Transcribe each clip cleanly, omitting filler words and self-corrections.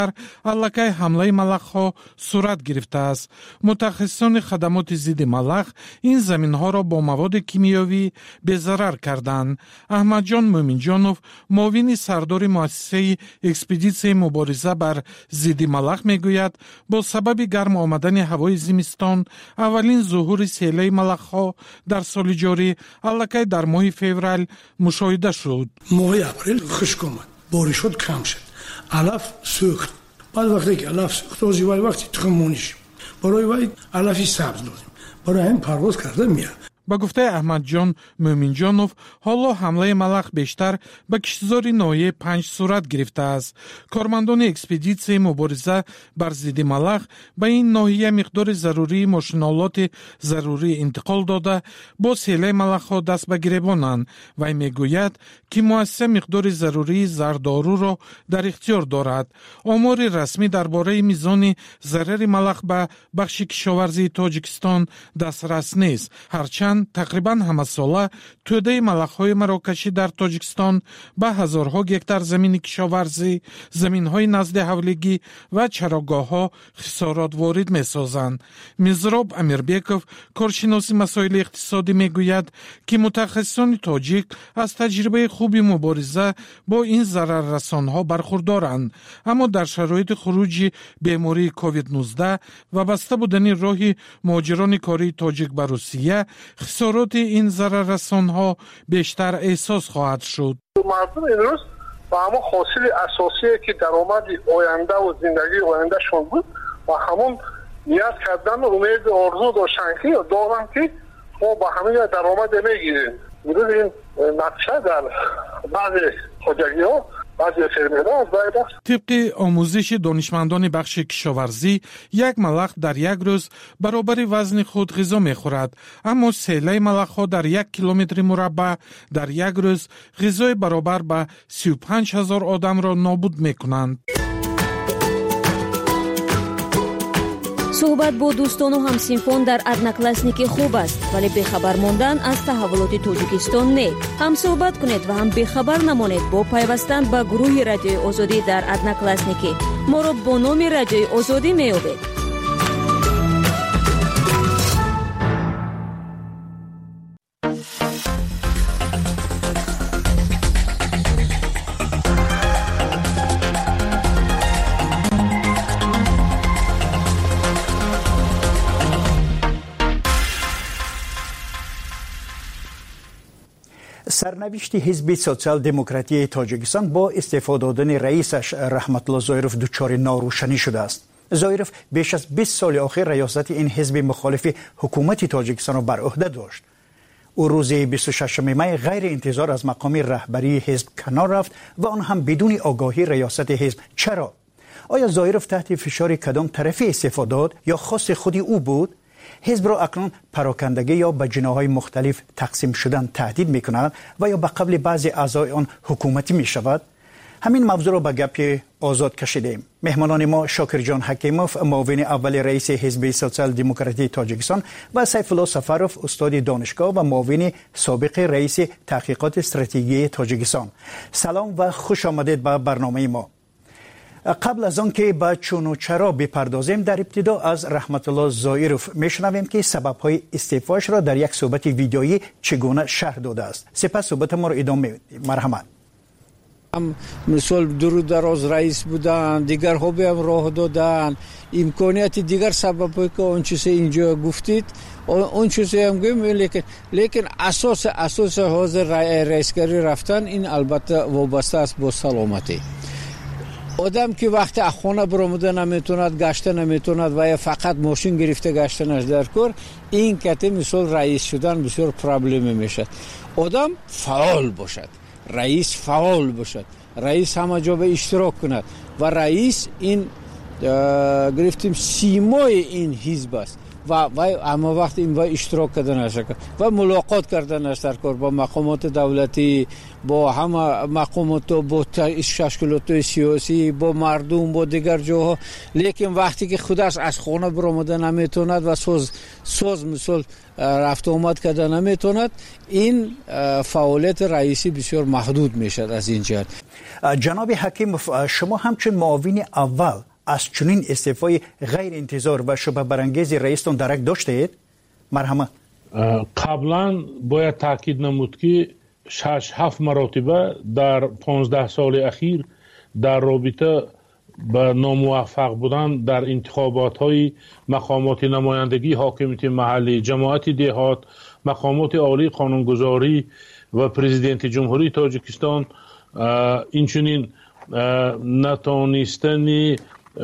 аллакай ҳамлаи малахҳо сурат гирифтааст. мутахассисони хадамоти зидди малах ин заминҳоро бо маводи кимиёвӣ безарар карданд. аҳмадҷон мӯминҷонов, муовини сардори муассисаи экспедитсияи мубориза бар зидди малах мегӯяд, бо сабаби гарм омадани ҳавои зимистон аввалин зуҳури селаи малахҳо дар соли ҷорӣ аллакай дар моҳи феврал мушоҳида шуд. моҳи апрел хушк омад, боришот кам шуд, алаф сӯхт. баъд вақте ки алаф сӯхт, ҳозир вай вақти тухммонӣ шуд. барои вай алафи сабз лозим, барои ҳамин парвоз карда меяд. ба гуфтаи аҳмадҷон мӯминҷонов, ҳоло ҳамлаи малах бештар ба киштизори ноҳияи Панҷ сурат гирифтааст. кормандони экспедитсияи мубориза бар зидди малах ба ин ноҳия миқдори зарурии мошиноолоти зарурӣ интиқол дода, бо селаи малахҳо даст ба гиребонанд. вай мегӯяд, ки муассиса миқдори зарурии зардаруро дар ихтиёр дорад. омори расмӣ дар бораи мизони зарари малах ба бахши кишоварзии Тоҷикистон дастрас нест. ҳарчанд тақрибан ҳамасола тӯдаи малахҳои марокашӣ дар Тоҷикистон ба ҳазорҳо гектар замини кишоварзӣ, заминҳои назди ҳавлигӣ ва чарогоҳҳо хисорот ворид месозанд. мизроб амирбеков, коршиноси масоили иқтисодӣ, мегӯяд, ки мутахассисони тоҷик аз таҷрибаи хуби мубориза бо ин зараррасонҳо бархурдоранд, аммо дар шароити хуруҷи бемории COVID-19 ва баста будани роҳи муҳоҷирони кории тоҷик ба Русия, хисороти ин зараррасонҳо бештар эҳсос хоҳад шуд. мардум имрӯз ба ҳамон ҳосили асосие ки даромади ояндаву зиндагии ояндашон буд ва ҳамон ният кардану умеди орзу доштанд ки доранд ки мо ба ҳамин даромаде мегирем. имрӯз ин нақша дар баъзе хоҷагиҳо طبق آموزش دانشمندان بخش کشاورزی، یک ملخ در یک روز برابر وزن خود غذا می‌خورد، اما سیله ملخ‌ها در 1 کیلومتر مربع در یک روز غذای برابر به 35,000 آدم را نابود می‌کنند. صحبت با دوستان و همسینفان در ادناکلاسنیکی خوب است، ولی بخبر ماندن از تحولات تاجیکستان نه. هم صحبت کنید و هم بخبر نمانید با پیوستن به گروه رادیوی آزادی در ادناکلاسنیکی. ما را با نام رادیوی آزادی می‌یابید. سرنوشت حزب سوسیال دموکراتی تاجیکستان با استعفا دادن رئیسش رحمت الله زایروف دچار ناروشنی شده است. زایروف بیش از 20 سال آخر ریاست این حزب مخالف حکومت تاجیکستان را بر عهده داشت. او روز 26 می غیر انتظار از مقام رهبری حزب کنار رفت و آن هم بدون آگاهی ریاست حزب. چرا؟ آیا زایروف تحت فشار کدام طرفی استعفا داد یا خواست خودی او بود؟ حزب را اکنون پراکندگی یا به جناح‌های مختلف تقسیم شدن تهدید می‌کند و یا به قبل بعضی اعضای آن حکومتی می‌شود. همین موضوع را به گپ آزاد کشیدیم. مهمانان ما شاکر جان حکیموف، معاون اول رئیس حزب سوسیال دموکراتی تاجیکستان و سیف الله سفروف، استاد دانشگاه و معاون سابق رئیس تحقیقات استراتژی تاجیکستان. سلام و خوش آمدید به برنامه ما. قبل از آن که به چون و چرا بپردازیم، در ابتدا از رحمت الله زایروف میشنویم که سبب‌های استعفاش را در یک صحبت ویدیویی چگونه شرح داده است. سپس صحبت ما را ادامه می‌دهیم. مرحمت. مثال درو دراز رئیس بودن، دیگر ها به هم راه دادن، امکانیت دیگر سبب‌هایی که اون چیزی اینجا گفتید اون چیزی هم گویم، لیکن اساس حاضر رئیسگری رفتن این البته وابسته است با سلامتی. آدم که وقتی از خانه برآمده نمیتوند، گشته نمیتوند و یا فقط ماشین گرفته گشتنش در کار، این کته مثال رئیس شدن بسیار پرابلمی میشد. آدم فعال باشد، رئیس فعال باشد، رئیس همه جا به اشتراک کند و رئیس این گرفتیم سیمای این حزب است. و اما وقت این اشتراک کردن است و ملاقات کردن است در کار با مقامات دولتی، با همه مقامات، با تشکیلات سیاسی، با مردم، با دیگر جاها. لیکن وقتی که خودش از خانه برآمده نمیتوند و ساز مثل رفت آمد کرده نمیتوند، این فعالیت رئیسی بسیار محدود میشد. از این جهت جناب حکیموف، شما همچون معاون اول از چنین استعفای غیر انتظار و شبه برانگیز رئیستان درک داشتید؟ مرحمت. قبلا باید تاکید نمود که 6-7 مرتبه در 15 سال اخیر در رابطه به ناموفق بودن در انتخابات های مقامات نمایندگی، حاکمیت محلی، جماعت دهات، مقامات عالی قانونگذاری و پرزیدنت جمهوری تاجیکستان اینچنین نتانستن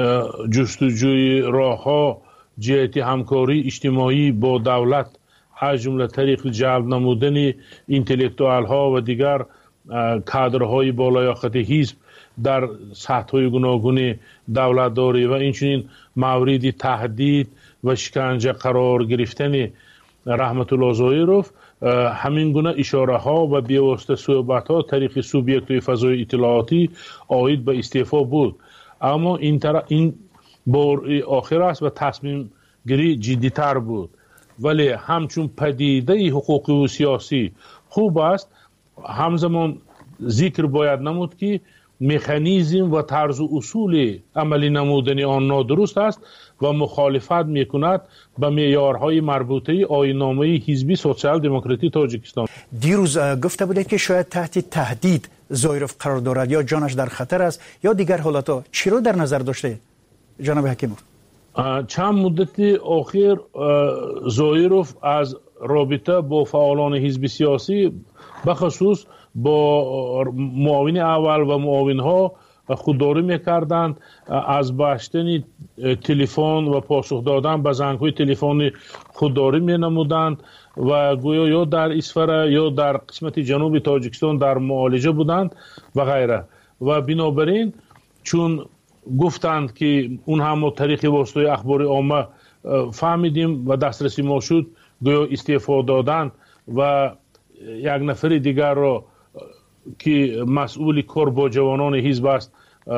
جستجوی راه‌ها جهت همکاری اجتماعی با دولت از جمله طریق جلب نمودن اینتלקتوال ها و دیگر کادرهای بالایاقت حزب در سطح‌های گوناگون دولتداری و اینچنین مورد تهدید و شکنجه قرار گرفتن رحمت الله زایروف، همین گونه اشاره ها و بی‌واسطه صحبت ها طریق سوبیکت فضای اطلاعاتی آید به استعفا بود. اما این بار آخر است و تصمیم گیری جدی تر بود. ولی همچون پدیده حقوقی و سیاسی خوب است، همزمان ذکر باید نمود که مکانیزم و طرز و اصول عملی نمودن آن نادرست است و مخالفت میکند به معیارهای مربوطه آیین‌نامه حزبی سوسیال دموکراتی تاجیکستان. دیروز گفته بودید که شاید تحت تهدید زایروف قرار دارد، یا جانش در خطر است یا دیگر حالتها. چی رو در نظر داشته جناب حکیموف؟ چند مدت اخیر زایروف از رابطه با فعالان حزب سیاسی بخصوص با معاون اول و معاون ها خودداری میکردند، از باشتن تلفن و پاسخ دادن به زنگ های تلفنی خودداری مینمودند و گویا یا در اسفره یا در قسمت جنوب تاجیکستان در معالجه بودند و غیره. و بنابراین چون گفتند که اون هم طریق واسطه اخبار عامه فهمیدیم و دسترسی ما شد، گویا استعفا دادن و یک نفر دیگر را که مسئول کار با جوانان حزب است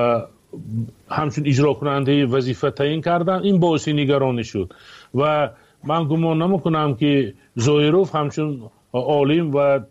همچون اجرا کننده وظیفه تعیین کردن. این باعث نگرانی شد و من گمان نمیکنم که زایروف همچون عالم و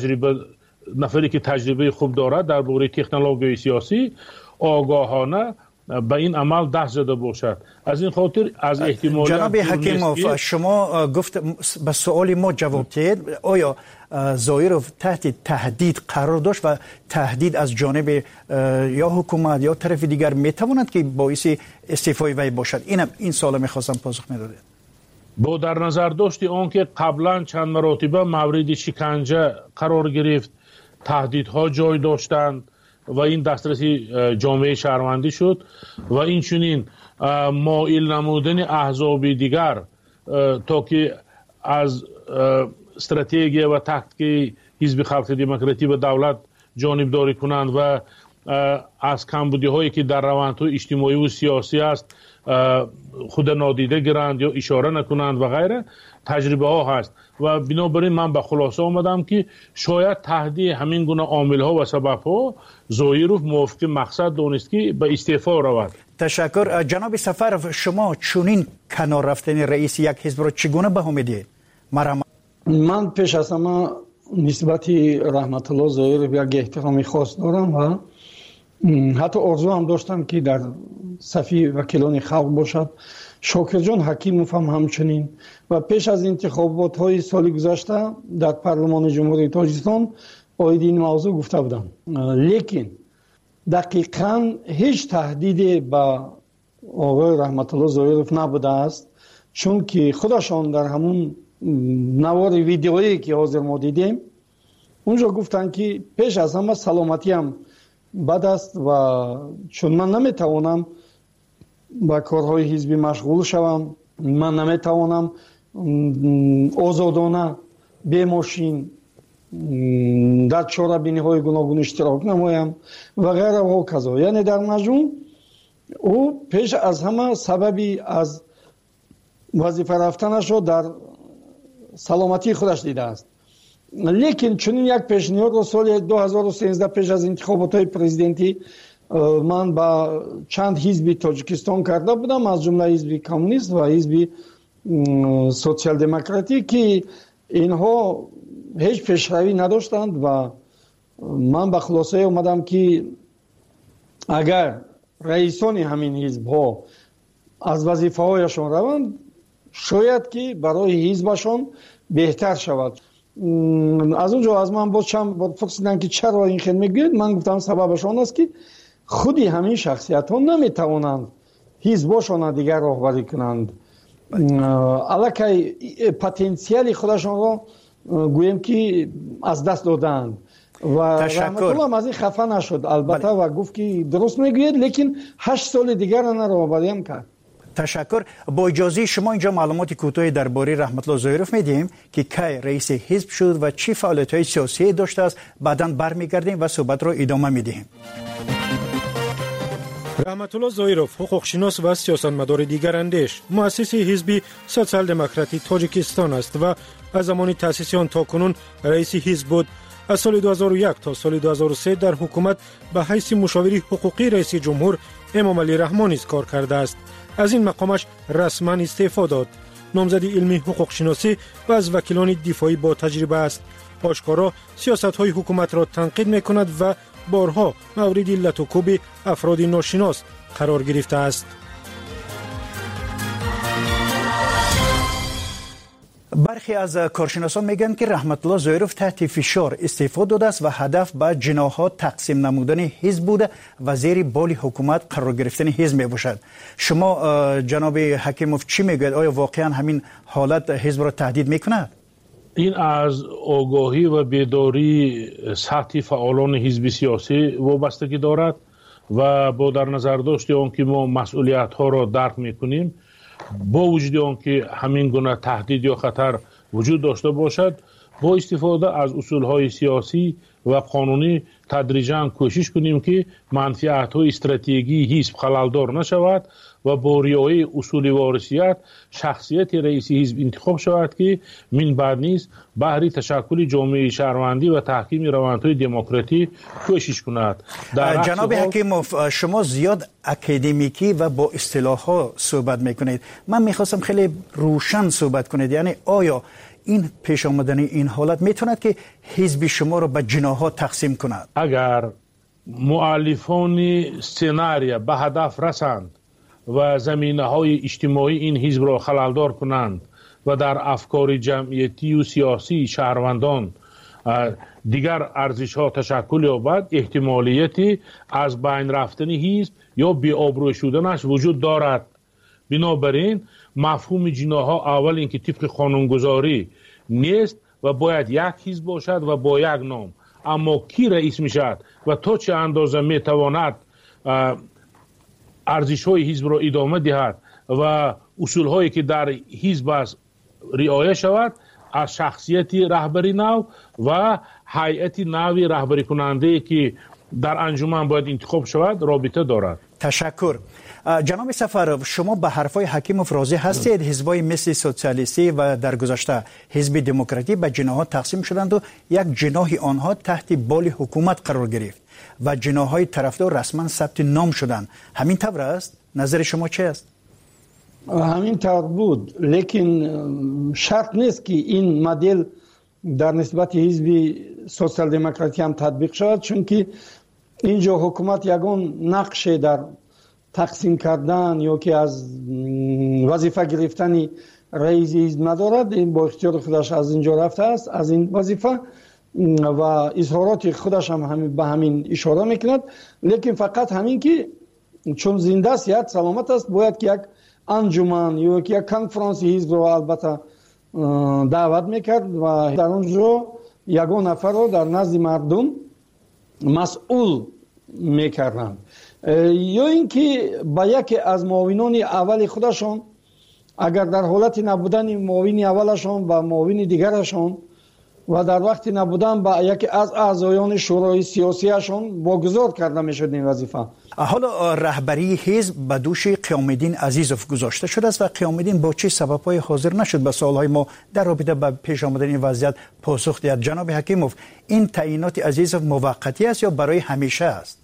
نفری که تجربه خوب دارد در باره تکنولوژی سیاسی آگاهانه به این عمل دست زده باشد. از این خاطر از احتمال جناب حکیموف، شما گفت به سوال ما جواب دهید، آیا زایروف تحت تهدید قرار داشت و تهدید از جانب یا حکومت یا طرف دیگر میتواند که باعث استعفای وی باشد؟ این سوال میخواستم پاسخ میدادید. با در نظر داشت آن که قبلا چند مرتبه مورد شکنجه قرار گرفت، تهدیدها جای داشتند و این دسترسی جامعه شهروندی شد و این چنین مایل نمودن احزاب دیگر تا که از استراتژی و تاکتیک حزب خلق دموکراتی و دولت جانبداری کنند و از کمبودی هایی که در روندهای اجتماعی و سیاسی است خود نادیده گیرند یا اشاره نکنند و غیره، تجربه ها هست و بنابراین من به خلاصه آمدم که شاید تهدید همین گونه عامل ها و سبب ها زایروف موافق مقصد دانست که به استعفا رود. تشکر. جناب سفرов، شما چنین کنار رفتن رئیس یک حزب را چگونه بها میدید؟ من پیش از همه نسبت رحمت الله زایروف یک احترامی خاص دارم و حتی آرزو هم داشتم که در صف وکیلان خلق باشد. شاکر جان حکیموف هم همچنین و پیش از انتخابات های سال گذشته در پارلمان جمهوری تاجیکستان باید این موضوع گفته بودم. لیکن دقیقاً هیچ تهدید به آقای رحمت الله زایروف نبوده است، چون که خودشان در همون نوار ویدیویی که حاضر ما دیدیم اونجا گفتن که پیش از همه سلامتی هم بد است و چون من نمیتوانم با کارهای حزبی مشغول شوم، من نمیتوانم آزادانه به ماشین در چاره‌بینی های گوناگون اشتراک نمایم و غیره و کذا. یعنی در مجموع او پیش از همه سببی از وظیفه رفتنش رو در سلامتی خودش دیده است. لیکن چنین یک پیشنهاد رو سال 2013 پیش از انتخابات پرزیدنتی من با چند حزب تاجیکستان کرده بودم، از جمله حزب کمونیست و حزب سوسیال دموکراتی که اینها هیچ پیشروی نداشتند و من به خلاصه اومدم که اگر رئیسان همین حزب ها از وظیفه هایشان روند شاید که برای حزبشان بهتر شود. از اونجا از من بود پرسیدن که چرا این خیلی میگوید، من گفتم سببشان است که خودی همین شخصیت ها نمیتوانند حزبشان دیگر راهبری کنند، الکی پتانسیل خودشان را گویم که از دست دادند و رحمت الله از این خفه نشد البته و گفت که درست میگوید، لیکن 8 سال دیگر را راهبری هم کرد. تشکر. با اجازه شما اینجا معلومات کوتاهی درباره رحمت الله ظاهرов میدیم که کی رئیس حزب شد و چه فعالیت‌های سیاسی داشته است. بعداً برمیگردیم و صحبت را ادامه میدیم. رحمت الله ظاهرov حقوقشناس و سیاستمدار دیگر اندیش، مؤسس حزب سوسیال دموکراتی تاجیکستان است و از زمان تأسیس آن تاکنون رئیس حزب بود. از سال 2001 تا سال 2003 در حکومت به حیث مشاور حقوقی رئیس جمهور امام علی رحمانی کار کرده است. از این مقامش رسما استعفا داد. نامزد علمی حقوق شناسی و از وکیلان دفاعی با تجربه است. آشکارا سیاست‌های حکومت را تنقید می‌کند و بارها مورد لطوکوب افراد ناشناس قرار گرفته است. برخی از کارشناسان میگن که رحمت الله ظاهرov تحت فشار استعفا داده است و هدف به جناح‌ها تقسیم نمودن حزب بوده و زیر بال حکومت قرار گرفتن حزب میباشد. شما جناب حکیموف چی میگوید؟ آیا واقعا همین حالت حزب را تهدید میکند؟ این از آگاهی و بیداری سطح فعالان حزب سیاسی وابستگی دارد و با در نظر داشت آنکه ما مسئولیت ها را درک میکنیم، با وجود آنکه همین گونه تهدید یا خطر وجود داشته باشد، با استفاده از اصول های سیاسی و قانونی تدریجاً کوشش کنیم که منفعت های استراتژیکی حزب خللدار نشود و با رعایت اصول وارثیت شخصیت رئیس حزب انتخاب شود که من بعد نیز بهر تشکل جامعه شهروندی و تحکیم روندهای دموکراتی کوشش کند. جناب حکیموف، شما زیاد اکادمیکی و با اصطلاحات صحبت میکنید. من میخواستم خیلی روشن صحبت کنید. یعنی آیا این پیش آمدن این حالت میتوند که حزب شما را به جناح‌ها تقسیم کند؟ اگر مؤلفان سناریو به هدف رسند و زمینه‌های اجتماعی این حزب را خللدار کنند و در افکار جمعیتی و سیاسی شهروندان دیگر ارزش‌ها تشکل یابد، احتمالیتی از بین رفتن حزب یا بی‌آبرو شدنش وجود دارد. بنابراین مفهوم جناح‌ها اول اینکه طبق قانونگذاری نیست و باید یک حزب باشد و با یک نام، اما کی رئیس میشد و تا چه اندازه میتواند ارزش‌های حزب را ادامه دهد و اصول‌هایی که در حزب است رعایت شود، از شخصیت رهبری نو و هیئت نوی رهبری کننده که در انجمن باید انتخاب شود رابطه دارد. تشکر. جناب سفرов، شما به حرفای حکیموف راضی هستید؟ حزبای مثل سوسیالیستی و در گذشته حزب دموکراتی به جناح‌ها تقسیم شدند و یک جناح آنها تحت بال حکومت قرار گرفت و جناح‌های طرفدار رسما ثبت نام شدند. همین طور است؟ نظر شما چه است؟ همین طور بود، لیکن شرط نیست که این مدل در نسبت حزب سوسیال دموکراتی هم تطبیق شود، چون که اینجا حکومت یگان نقش در تقسیم کردن یا که از وظیفه گرفتن رئیس حزب ندارد. این با اختیار خودش از اینجا رفته است از این وظیفه و اظهارات خودش هم به همین اشاره میکند، لیکن فقط همین که چون زنده است یا سلامت است باید که یک انجمن یا یک کنفرانس حزب رو البته دعوت میکرد و در اونجا یگان نفر رو در نزد مردم مسئول میکردند، یا اینکه با یکی از معاونان اول خودشان اگر در حالت نبودن معاون اولشان و معاون دیگرشان و در وقتی نبودن با یکی از اعضایان شورای سیاسیشون واگذار کرده میشد این وظیفه. حالا رهبری حزب به دوش قیام الدین عزیزوف گذاشته شده است و قیام الدین با چه سبب‌های حاضر نشد به سوال‌های ما در رابطه با پیش آمدن این وضعیت پاسخ دهد. جناب حکیموف، این تعیینات عزیزوف موقتی است یا برای همیشه است؟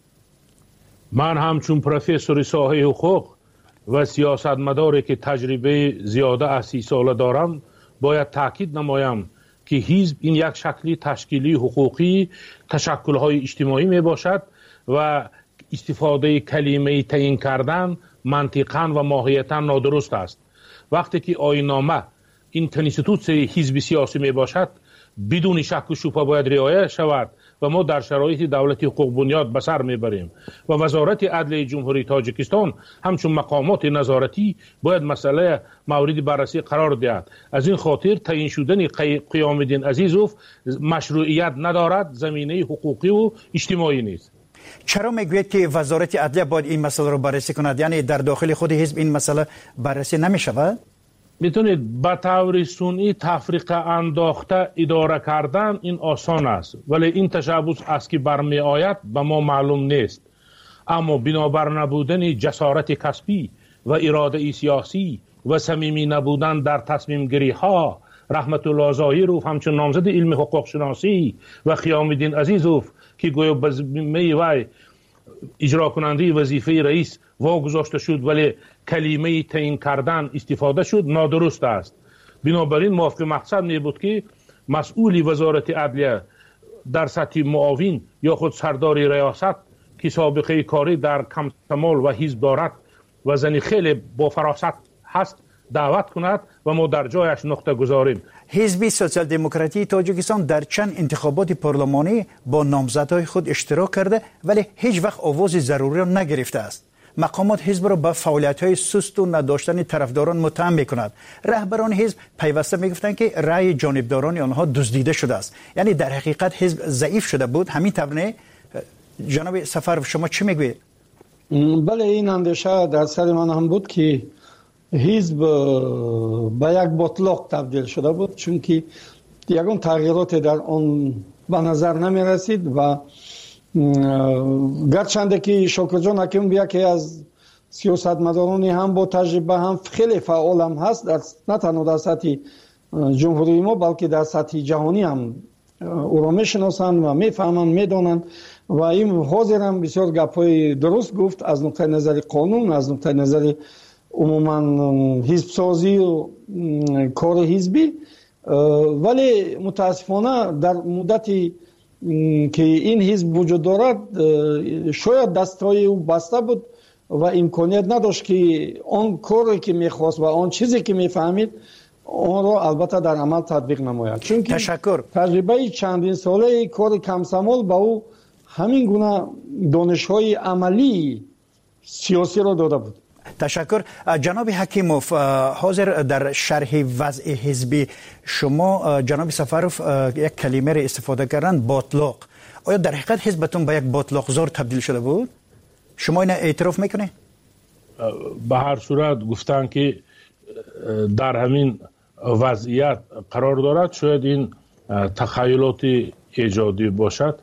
من همچون پروفسور ساحه حقوق و سیاستمداری که تجربه زیاده از 30 ساله دارم باید تاکید نمایم که حزب این یک شکلی تشکیلی حقوقی تشکل‌های اجتماعی می باشد و استفاده کلمه تعیین کردن منطقاً و ماهیتاً نادرست است. وقتی که آیین‌نامه این کنستیتوسیون حزب سیاسی می باشد بدون شک و شبهه باید رعایت شود و ما در شرایط دولت حقوق بنیاد به سر میبریم و وزارت عدلیه جمهوری تاجیکستان همچون مقامات نظارتی باید مسئله مورد بررسی قرار دهد. از این خاطر تعیین شدن قیام الدین عزیزوف مشروعیت ندارد، زمینه حقوقی و اجتماعی نیست. چرا میگوید که وزارت عدلیه باید این مسئله رو بررسی کند؟ یعنی در داخل خود حزب این مسئله بررسی نمیشود؟ میتونید به طور سنی تفریقه انداخته اداره کردن این آسان است، ولی این تشبث است که برمی آید به ما معلوم نیست. اما بنابر نبودن جسارت کسبی و اراده سیاسی و صمیمی نبودن در تصمیم گیری ها، رحمت الله ظاهروف همچون نامزد علم حقوق شناسی و قیام الدین عزیزوف که گویا وی اجرا کننده وظیفه رئیس واگذاشته شد ولی کلمه تعیین کردن استفاده شد، نادرست است. بنابراین موافق مقصد می بود که مسئول وزارت عدلیه در سطح معاون یا خود سردار ریاست که سابقه کاری در کمتمال و حزب دارد و زنی خیلی با فراست هست دعوت کند و ما در جایش نقطه گذاریم. حزب سوسیال دموکراتی تاجیکستان در چند انتخابات پارلمانی با نامزدهای خود اشتراک کرده ولی هیچ وقت آواز ضروری را نگرفته است. مقامات حزب را به فعالیت‌های سست و نداشتن طرفداران متهم می‌کند. رهبران حزب پیوسته می‌گفتند که رأی جانبداران آنها دزدیده شده است. یعنی در حقیقت حزب ضعیف شده بود. همین طور جناب سفرов شما چی میگوید؟ بله، این اندیشه در سر من هم بود که حزب به یک بطلاق تبدیل شده بود، چون که یگان تغییرات در آن به نظر نمی رسید و گرچنده که شاکر جان حکیم یکی از سیاستمدارانی هم با تجربه هم خیلی فعال هم هست، نه تنها در سطح جمهوری ما بلکه در سطح جهانی هم او را میشناسند و میفهمند میدانند و این حاضر هم بسیار گپ‌های درست گفت از نقطه نظر قانون، از نقطه نظر عموما حزب سازی و کار حزبی. ولی متاسفانه در مدتی که این حزب وجود دارد شاید دستای او بسته بود و امکانیت نداشت که آن کاری که میخواست و آن چیزی که میفهمید آن را البته در عمل تطبیق نماید. چون که تجربه چندین ساله کار کمسمال با او همین گونه دانش‌های عملی سیاسی را داده بود. تشکر. جناب حکیموف، حاضر در شرح وضع حزبی شما جناب سفرов یک کلمه را استفاده کردن، باطلاق. آیا در حقیقت حزبتون به یک باطلاق‌زار تبدیل شده بود؟ شما این اعتراف میکنه؟ به هر صورت گفتن که در همین وضعیت قرار دارد، شاید این تخیلات ایجادی باشد،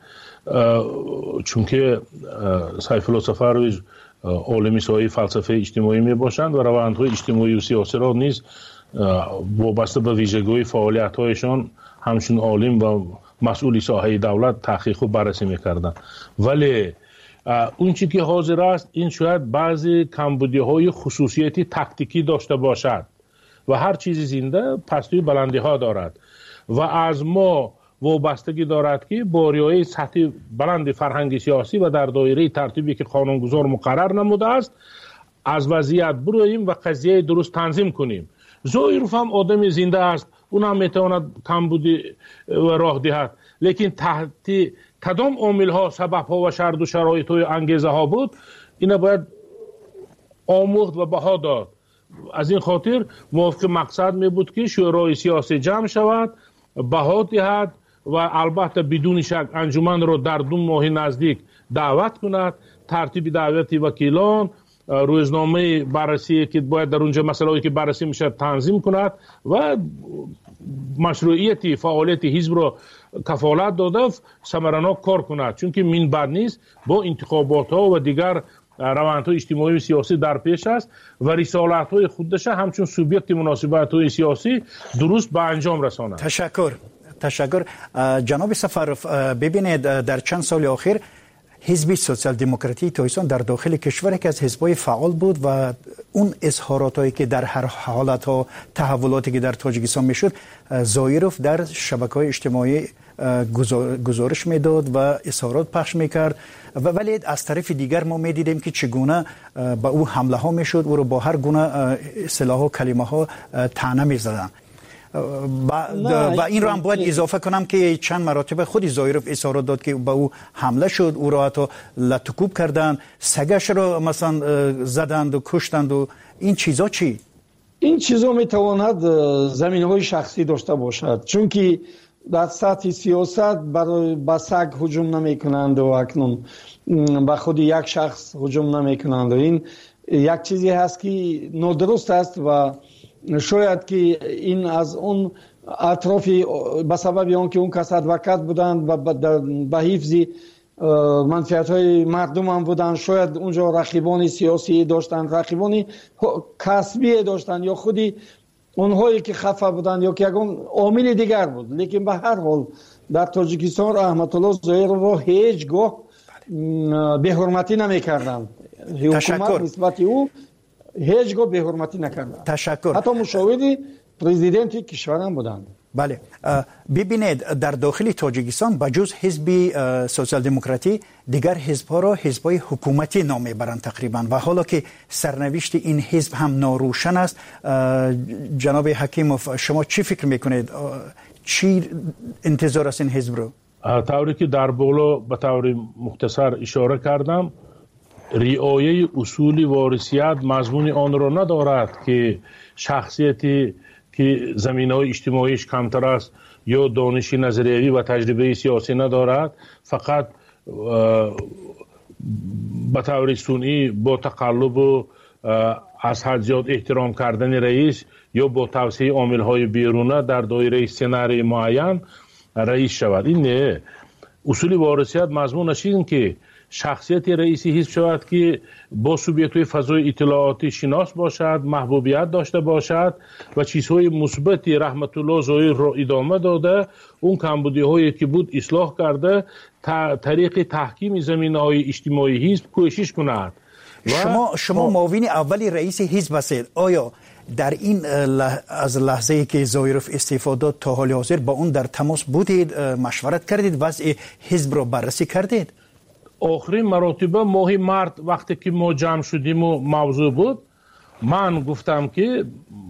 چون که سیف الله سفروی عالم سایه فلسفه اجتماعی می باشند و روندهای اجتماعی و سیاسی را نیز وابسته به ویژگی‌های فعالیت‌هایشان همچون عالم و مسئول ساحه دولت تحقیق و بررسی می‌کردند. ولی اون چیزی که حاضر است این شاید بعضی کمبودی‌های خصوصیتی تکتیکی داشته باشد و هر چیزی زنده پستوی بلندی‌ها دارد و از ما وابستگی دارد که با رعایت سطح بلند فرهنگ سیاسی و در دایره ترتیبی که قانونگذار مقرر نموده است از وضعیت برویم و قضیه درست تنظیم کنیم. ظاهروف هم آدم زنده است، اون هم میتواند کمبودی و راه دهد، لیکن تحت کدام عامل ها، سبب ها و شرط و شرایط های انگیزه ها بود، اینا باید آموخت و بها داد. از این خاطر موافق مقصد می بود که شورای سیاسی جمع شود، بها دهد و البته بدون شک انجمن را در 2 ماه نزدیک دعوت کند، ترتیب دعوت وکیلان روزنامه بررسی که باید در اونجا مسائلی که بررسی میشه تنظیم کند و مشروعیت فعالیت حزب رو کفالت داده ثمرناک کار کند، چون که من بعد نیست با انتخابات ها و دیگر روندهای اجتماعی و سیاسی در پیش است و رسالت های خودش همچون سوبیکت مناسبت های سیاسی درست به انجام رساند. تشکر جناب سفرов. ببینید در چند سال اخیر حزب سوسیال دموکراتی تاجیکستان در داخل کشور که از حزب‌های فعال بود و اون اظهاراتایی که در هر حالت ها تحولاتی که در تاجیکستان میشد زایروف در شبکه‌های اجتماعی گزارش میداد و اظهارات پخش میکرد ولی از طرف دیگر ما میدیدیم که چگونه با او حمله ها میشد و رو با هر گونه سلاح و کلمه ها طعنه میزدن. و این رو هم باید اضافه کنم که چند مراتب خود زایروف اظهارات داد که با او حمله شد، او را حتی لطکوب کردن، سگش رو مثلا زدند و کشتند و این چیزا چی؟ این چیزا میتواند زمینه‌های شخصی داشته باشد، چون که در سطح سیاست برای با سگ هجوم نمیکنند و اکنون با خود یک شخص هجوم نمیکنند و این یک چیزی هست که نادرست است و شاید که این از اون اطرافی به سبب آنکه اون کس ادوکات بودند و به حفظ منفعت‌های مردم هم بودند، شاید اونجا رقیبان سیاسی داشتند، رقیبان کسبی داشتند یا خودی اونهایی که خفه بودند یا که یکون عامل دیگر بود. لیکن به هر حال در تاجیکستان رحمت الله زایروف را هیچگاه به حرمتی نمی‌کردند. حکومت نسبت او هیچگاه به حرمتی نکردند. تشکر. حتی مشاوری پرزیدنت کشور هم بودند. بله ببینید در داخل تاجیکستان بجز حزب سوسیال دموکراتی دیگر حزب‌ها را حزب‌های حکومتی نام میبرند تقریبا و حالا که سرنوشت این حزب هم ناروشن است، جناب حکیموف شما چی فکر میکنید؟ چی انتظار است این حزب رو؟ طوری که در بالا به طور مختصر اشاره کردم، رعایت اصول وارثیت مضمون آن را ندارد که شخصیتی که زمینه‌های اجتماعیش کمتر است یا دانش نظریوی و تجربه سیاسی ندارد، فقط به طور سنئی با تقلب و از حد زیاد احترام کردن رئیس یا با توسعه عامل‌های بیرونه در دایره سناریوی معین رئیس شود. این نه. اصول وارثیت مضمونش این که شخصیت رئیس حزب شود که با سوبیکت‌های فضای اطلاعاتی شناس باشد، محبوبیت داشته باشد و چیزهای مثبت رحمت الله زایروف را ادامه داده، اون کمبودی‌هایی که بود اصلاح کرده، طریق تحکیم زمینه‌های اجتماعی حزب کوشش کند. شما معاون اولی رئیس حزب هستید. آیا در این از لحظه‌ای که زایروف استعفا داد تا حال حاضر با اون در تماس بودید، مشورت کردید، وضع حزب را بررسی کردید؟ آخرین مراتبه ماه مارت وقتی که ما جمع شدیم و موضوع بود، من گفتم که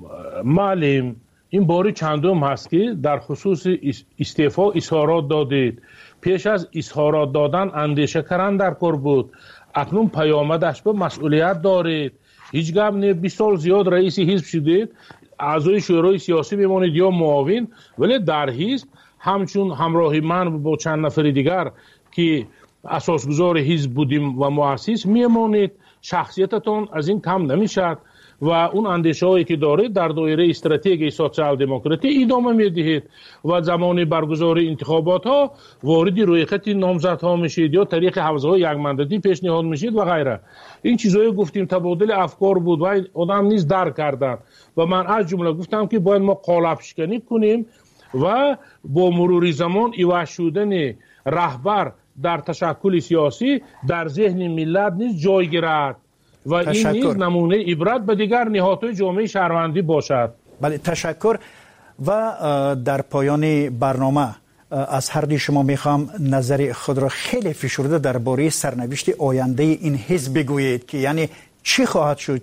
معلم این باری چندم هست که در خصوص استعفا اظهارات دادید. پیش از اظهارات دادن اندیشه کردن در کار بود. اکنون پیامدش به مسئولیت دارید. هیچ گپ نه 20 سال زیاد رئیس حزب شدید، اعضای شورای سیاسی میمونید یا معاون، ولی در حزب همچون همراه من با چند نفر دیگر که اساسگزار حزب بودیم و مؤسس میمونید. شخصیتتون از این کم نمیشد و اون اندیشه هایی که دارید در دایره استراتژی سوسیال دموکراتی ادامه میدهید و زمان برگزاری انتخابات ها وارد روی خط نامزدها میشید یا طریق حوزه یک مندتی پیشنهاد میشید و غیره. این چیزایی گفتیم تبادل افکار بود و آدم نیز درک کردن و من از جمله گفتم که باید ما قالب شکنی کنیم و با مرور زمان ایواش شدن رهبر در تشکل سیاسی در ذهن ملت نیز جای گیرد و این نیز نمونه عبرت به دیگر نهادهای جامعه شهروندی باشد. بله تشکر. و در پایان برنامه از هر دوی شما میخوام نظر خود را خیلی فشرده درباره سرنوشت آینده این حزب بگویید که یعنی چی خواهد شد،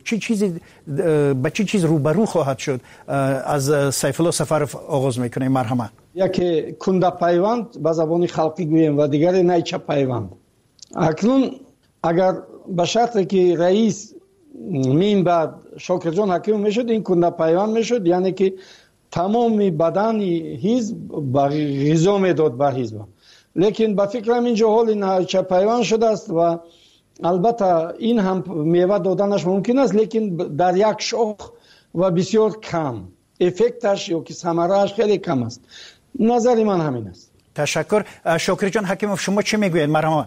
به چه چیز روبرو خواهد شد. از سیف الله سفرов آغاز میکنیم. مرحمت. یکی کنده پیوند به زبان خلقی گوییم و دیگری نیچه پیوند. اکنون اگر به شرطی که رئیس مین بعد شاکر جان حکیم میشد، این کنده پیوند میشد، یعنی که تمام بدن حزب غذا میداد به حزب. لیکن به فکرم اینجا حال نیچه پیوند شده است و البته این هم میوه دادنش ممکن است، لیکن در یک شاخ و بسیار کم، افکتش یا که ثمره‌اش خیلی کم است. نظر من همین است. تشکر. شاکر جان حکیموف، شما چی میگوید؟ مرحبا.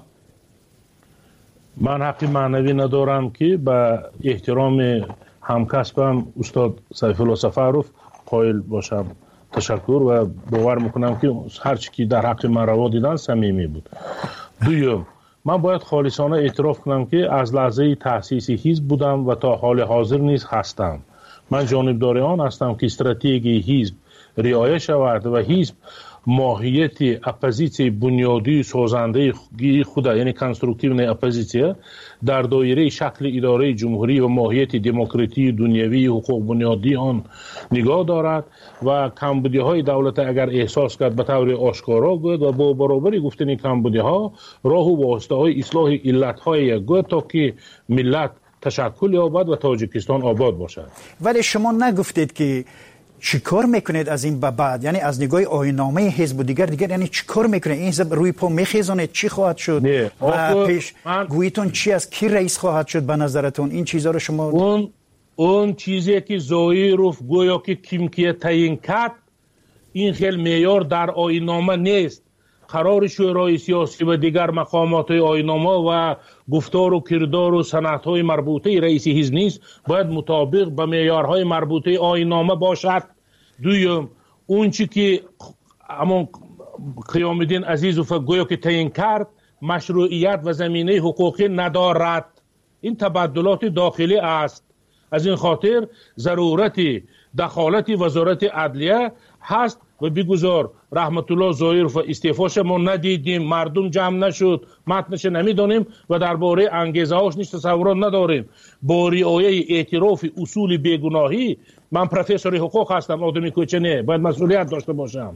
من حقی معنوی ندارم که به احترام همکسبم استاد سیف الله سفروف قائل باشم. تشکر و باور میکنم که هر چی که در حق من روا دیدن صمیمی بود. دوم، من باید خالصانه اعتراف کنم که از لحظه تأسیس حزب بودم و تا حال حاضر نیز هستم. من جانبدار آن هستم که استراتژی حزب رعایت شود و حزب ماهیت اپوزیسیون بنیادی سازنده خود، یعنی کنستروکتیو اپوزیسیون، در دایره شکل اداره جمهوری و ماهیت دموکراسی دنیوی حقوق بنیادی آن نگاه دارد و کمبودی های دولت اگر احساس کرد به طور آشکارا گوید و با برابری گفتن کمبودی ها راه و واسطه های اصلاح علت های گوید تا که ملت تشکل یابد و تاجیکستان آباد باشد. ولی شما نگفتید که چی کار میکنید از این به بعد؟ یعنی از نگاه آیین‌نامه حزب و دیگر یعنی چی کار میکنید؟ این حزب روی پا میخیزونه چی خواهد شد؟ و پیش گویتون چی است؟ کی رئیس خواهد شد به نظرتون؟ این چیزا رو شما اون چیزی که زویروف گویا که کیمکیه تعیین کرد، این خیلی معیار در آیین‌نامه نیست. قرار شورای سیاسی و دیگر مقامات آیین‌نامه و گفتار و کردار و سنت‌های مربوطه رئیس حزب نیست، باید مطابق به معیارهای مربوطه آیین‌نامه باشد. دوم، اون چی که همون قیام الدین عزیزوف گویا که تعیین کرد مشروعیت و زمینه حقوقی ندارد. این تبدلات داخلی است. از این خاطر ضرورت دخالت وزارت عدلیه هست و بگذار رحمت الله ظاهرف استعفاش ما ندیدیم، مردم جمع نشد، متنش نمیدانیم و درباره انگیزه هاش نیست تصورات نداریم. با رعایت اعتراف اصول بیگناهی، من پروفسور حقوق هستم، آدمی کوچه نه، باید مسئولیت داشته باشم.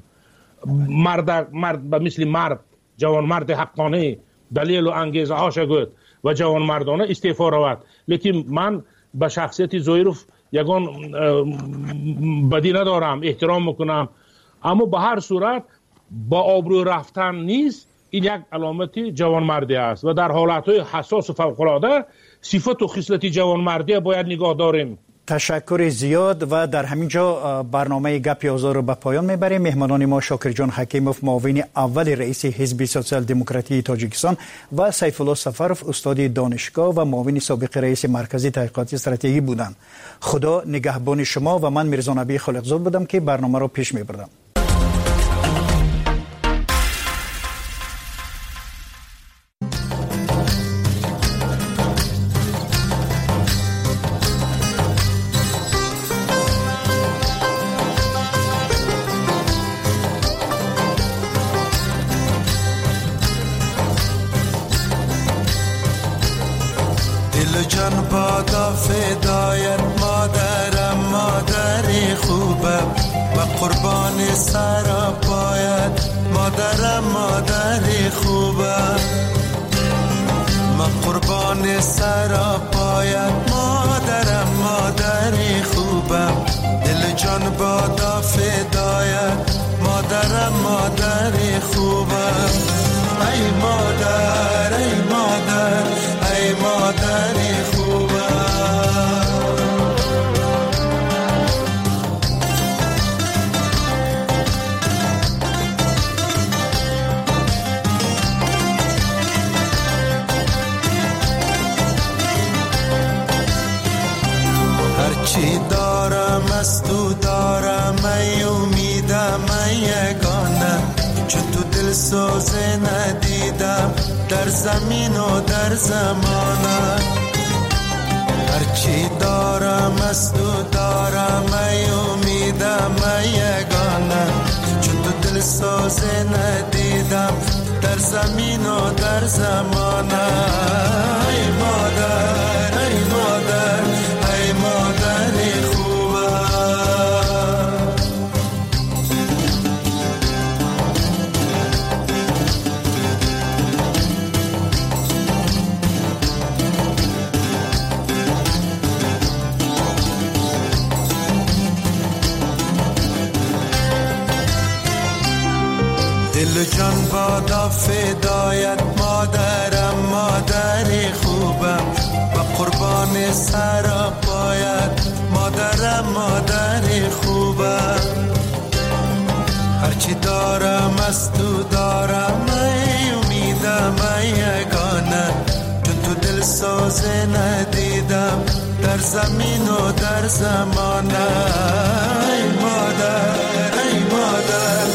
مرد به مثل مرد، جوان مرد حقانه دلیل و انگیزه هاش گفت و جوان مردانه استعفا رود. لیکن من به شخصیت ظاهرف یگان بدی ندارم، احترام میکنم، اما به هر صورت با آبرو رفتن نیست. این یک علامت جوانمردی است و در حالتهای حساس و فوق‌العاده صفت و خصلت جوانمردی باید نگاه داریم. تشکر زیاد و در همین جا برنامه گپ آزار رو به پایان میبریم. مهمانان ما شاکر جان حکیموف، معاون اول رئیس حزب سوسیال دموکراتی تاجیکستان و سیف الله سفروف، استاد دانشگاه و معاون سابق رئیس مرکز تحقیقات استراتژی بودند. خدا نگهبان شما و من میرزا نبی خالقزاد بودم که برنامه رو پیش میبردم. فدایت مادرم، مادری خوبم و قربان سر پایت، مادرم مادری خوبم، من قربان سر پایت، مادرم مادری خوبم، دل جان بادا فدایت، مادرم مادری خوبم. ای مادر ای مادر ای مادری خوبم. هرچی دارم از تو دارم، ای امیدم ای یگانه، چون تو دل سوزه ندیدم در زمین و در زمانه. هرچی دارم از تو دارم، ای امیدم ای یگانه، چون تو دل سوزه ندیدم در زمین و در زمانه. ای مادر ای مادر ای مادری خوبم. دل دل و جان بادا فدایت مادرم، مادر خوبم و قربان سر پایت مادرم، مادر خوبم. هرچی دارم از تو دارم، ای امیدم ای یگانه، چون تو دل سازه ندیدم در زمین و در زمانه. ای مادر ای مادر